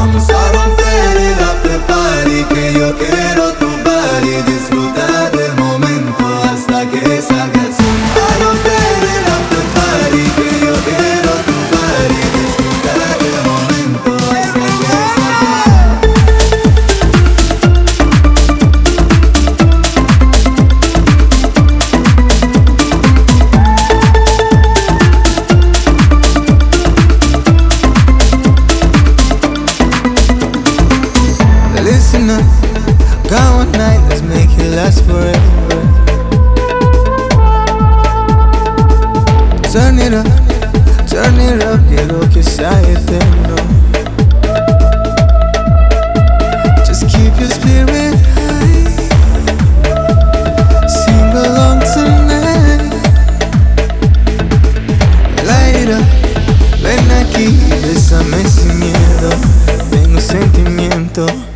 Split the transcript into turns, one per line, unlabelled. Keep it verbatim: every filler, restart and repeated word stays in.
Vamos a romper el after party, que yo quiero tu body. Disfrutar del momento hasta que salga el sol. A romper el after party, que yo quiero tu body. Disfrutar del momento hasta que salga el sol. Listen up, got one night, let's make it last forever. Turn it up, turn it up, quiero que sea eterno. Just keep your spirit high, sing along tonight. Light it up, ven aquí, bésame sin miedo. Tengo sentimiento.